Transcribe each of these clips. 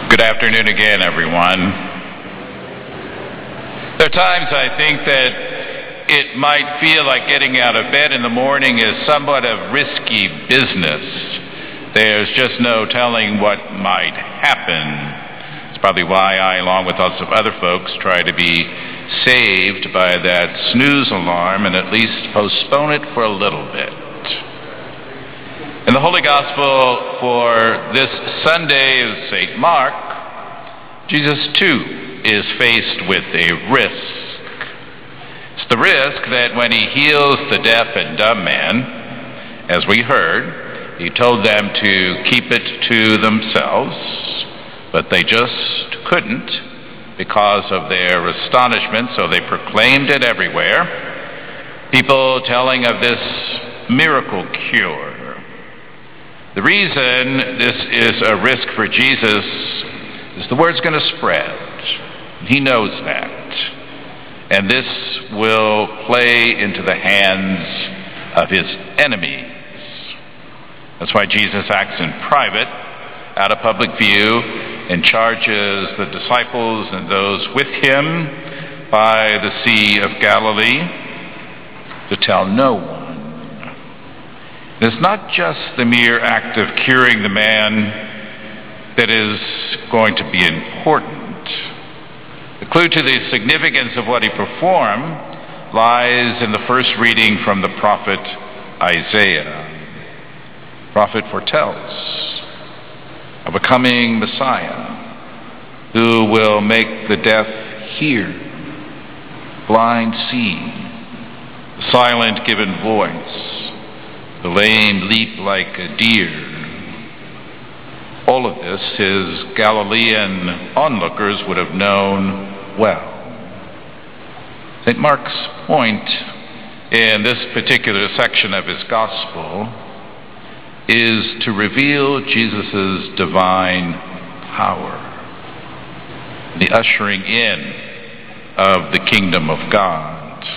Good afternoon again, everyone. There are times I think that it might feel like getting out of bed in the morning is somewhat of risky business. There's just no telling what might happen. It's probably why I, along with lots of other folks, try to be saved by that snooze alarm and at least postpone it for a little bit. In the Holy Gospel for this Sunday of St. Mark, Jesus too is faced with a risk. It's the risk that when he heals the deaf and dumb man, as we heard, he told them to keep it to themselves, but they just couldn't because of their astonishment, so they proclaimed it everywhere. People telling of this miracle cure. The reason this is a risk for Jesus is the word's going to spread. He knows that. And this will play into the hands of his enemies. That's why Jesus acts in private, out of public view, and charges the disciples and those with him by the Sea of Galilee to tell no one. It's not just the mere act of curing the man that is going to be important. The clue to the significance of what he performed lies in the first reading from the prophet Isaiah. The prophet foretells of a coming Messiah who will make the deaf hear, blind see, the silent given voice, the lame leap like a deer. All of this his Galilean onlookers would have known well. St. Mark's point in this particular section of his gospel is to reveal Jesus' divine power, the ushering in of the kingdom of God.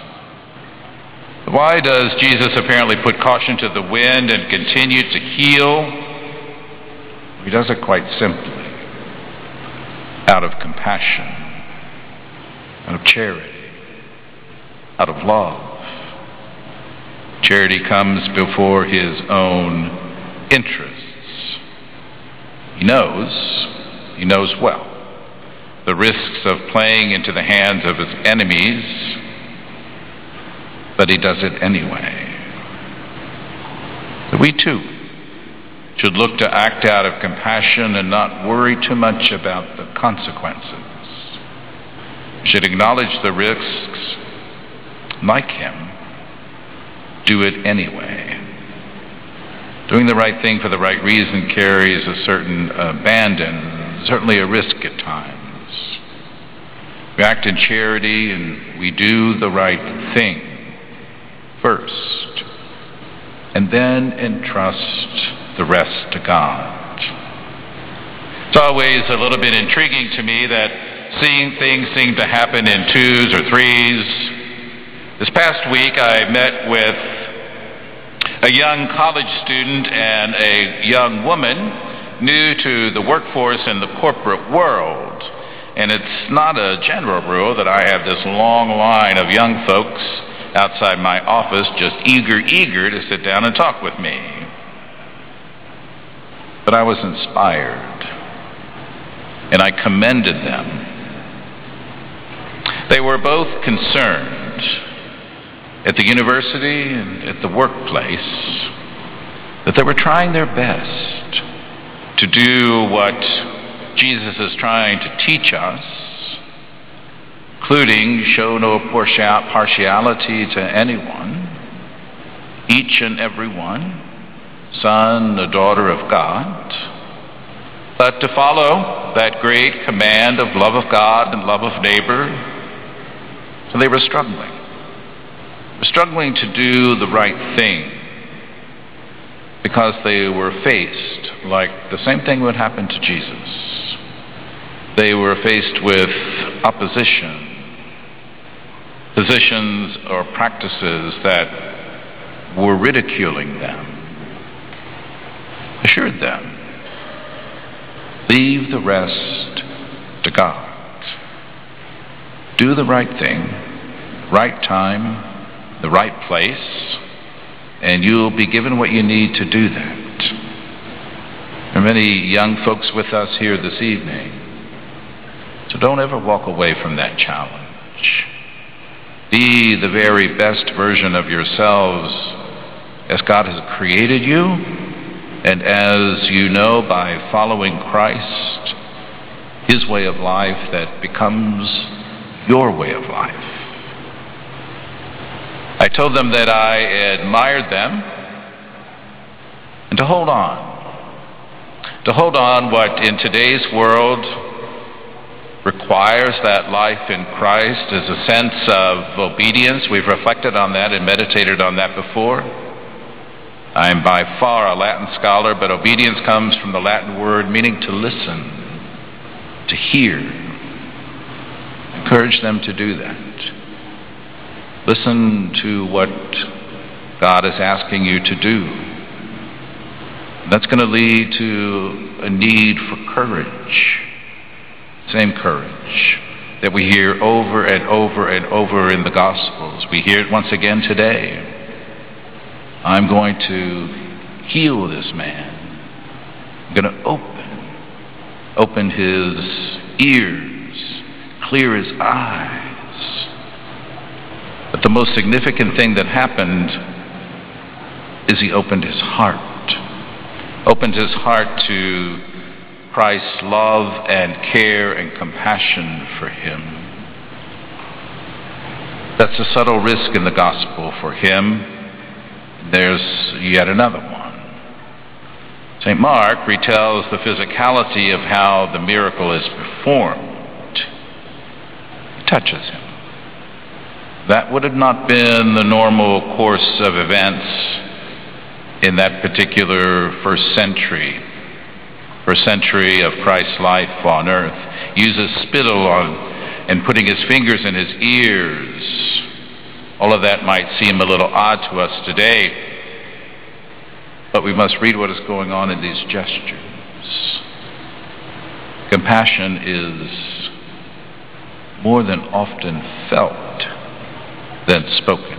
Why does Jesus apparently put caution to the wind and continue to heal? He does it quite simply, out of compassion, out of charity, out of love. Charity comes before his own interests. He knows well the risks of playing into the hands of his enemies, but he does it anyway. So we too should look to act out of compassion and not worry too much about the consequences. We should acknowledge the risks, like him, do it anyway. Doing the right thing for the right reason carries a certain abandon, certainly a risk at times. We act in charity and we do the right thing first, and then entrust the rest to God. It's always a little bit intriguing to me that seeing things seem to happen in twos or threes. This past week I met with a young college student and a young woman new to the workforce in the corporate world. And it's not a general rule that I have this long line of young folks outside my office just eager to sit down and talk with me. But I was inspired, and I commended them. They were both concerned at the university and at the workplace that they were trying their best to do what Jesus is trying to teach us, including show no partiality to anyone, each and every one, son, a daughter of God, but to follow that great command of love of God and love of neighbor. So they were struggling to do the right thing because they were faced, like the same thing would happen to Jesus. They were faced with opposition, positions or practices that were ridiculing them, assured them Leave the rest to God. Do the right thing, right time, the right place, and you'll be given what you need to do that. There are many young folks with us here this evening, so don't ever walk away from that challenge. Be the very best version of yourselves as God has created you, and as you know by following Christ, His way of life that becomes your way of life. I told them that I admired them, and to hold on. To hold on what in today's world requires that life in Christ is a sense of obedience. We've reflected on that and meditated on that before. I'm by far a Latin scholar, but obedience comes from the Latin word meaning to listen, to hear. Encourage them to do that. Listen to what God is asking you to do. That's going to lead to a need for courage. Same courage that we hear over and over and over in the Gospels. We hear it once again today. I'm going to heal this man. I'm going to open his ears, clear his eyes. But the most significant thing that happened is he opened his heart. Opened his heart to Christ's love and care and compassion for him. That's a subtle risk in the gospel for him. There's yet another one. St. Mark retells the physicality of how the miracle is performed. He touches him. That would have not been the normal course of events in that particular first century of Christ's life on earth. Uses spittle on and putting his fingers in his ears. All of that might seem a little odd to us today, but we must read what is going on in these gestures. Compassion is more than often felt than spoken.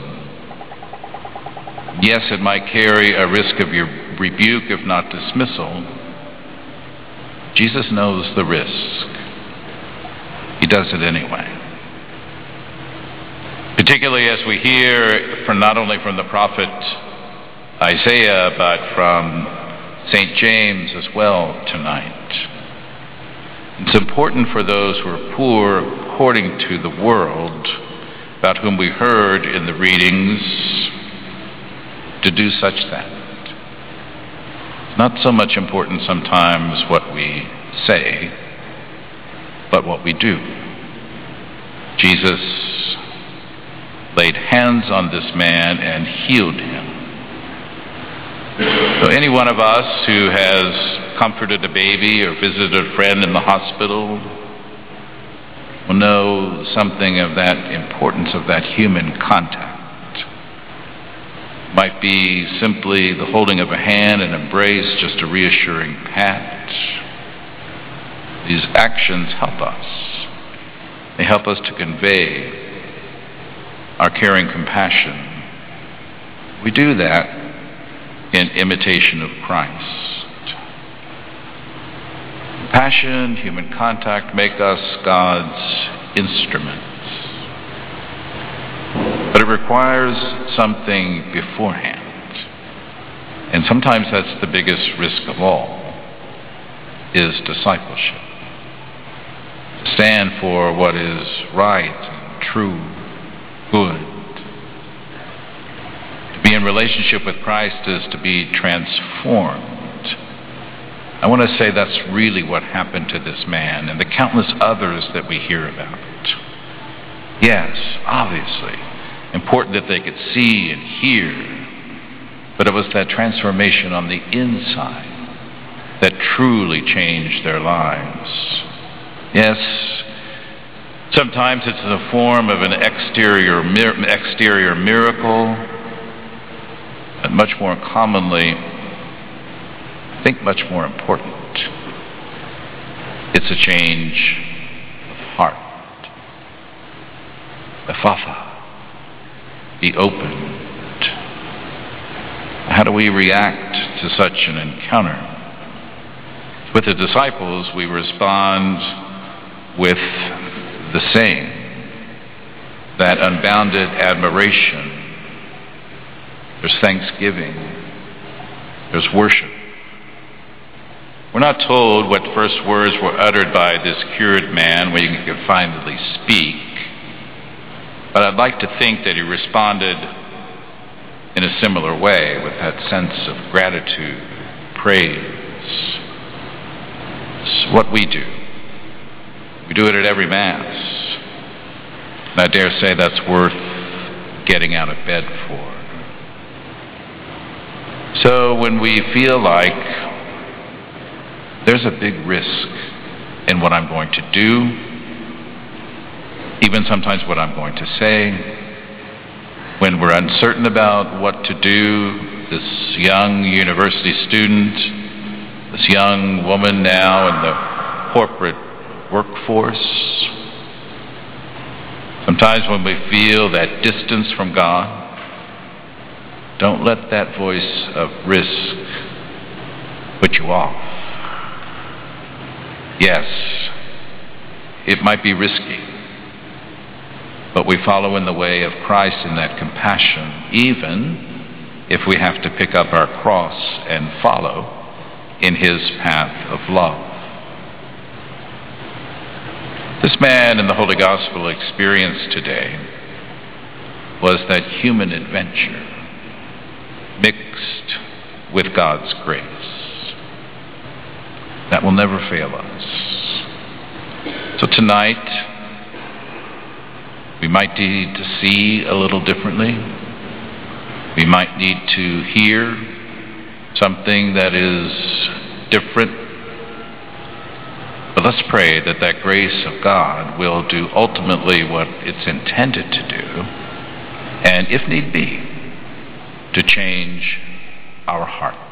Yes, it might carry a risk of your rebuke, if not dismissal. Jesus knows the risk. He does it anyway. Particularly as we hear from not only from the prophet Isaiah, but from St. James as well tonight. It's important for those who are poor according to the world, about whom we heard in the readings, to do such that. It's not so much important sometimes what we say, but what we do. Jesus laid hands on this man and healed him. So any one of us who has comforted a baby or visited a friend in the hospital will know something of that importance of that human contact. Might be simply the holding of a hand, an embrace, just a reassuring pat. These actions help us. They help us to convey our caring compassion. We do that in imitation of Christ. Compassion, human contact make us God's instruments. But it requires something beforehand. And sometimes that's the biggest risk of all, is discipleship. To stand for what is right and true, good. To be in relationship with Christ is to be transformed. I want to say that's really what happened to this man and the countless others that we hear about. Yes, obviously, important that they could see and hear, but it was that transformation on the inside that truly changed their lives. Yes, sometimes it's in the form of an exterior miracle, but much more commonly, I think much more important, It's a change of heart. Ephphatha, be opened. How do we react to such an encounter? With the disciples, we respond with the same, that unbounded admiration. There's thanksgiving. There's worship. We're not told what first words were uttered by this cured man when he could finally speak, but I'd like to think that he responded in a similar way, with that sense of gratitude, praise. It's what we do. We do it at every Mass. And I dare say that's worth getting out of bed for. So when we feel like there's a big risk in what I'm going to do, even sometimes what I'm going to say, when we're uncertain about what to do, this young university student, this young woman now in the corporate workforce, sometimes when we feel that distance from God, don't let that voice of risk put you off. Yes, it might be risky, but we follow in the way of Christ in that compassion, even if we have to pick up our cross and follow in his path of love. This man in the Holy Gospel experience today was that human adventure mixed with God's grace. That will never fail us. So tonight, we might need to see a little differently. We might need to hear something that is different. But let's pray that that grace of God will do ultimately what it's intended to do, and if need be, to change our heart.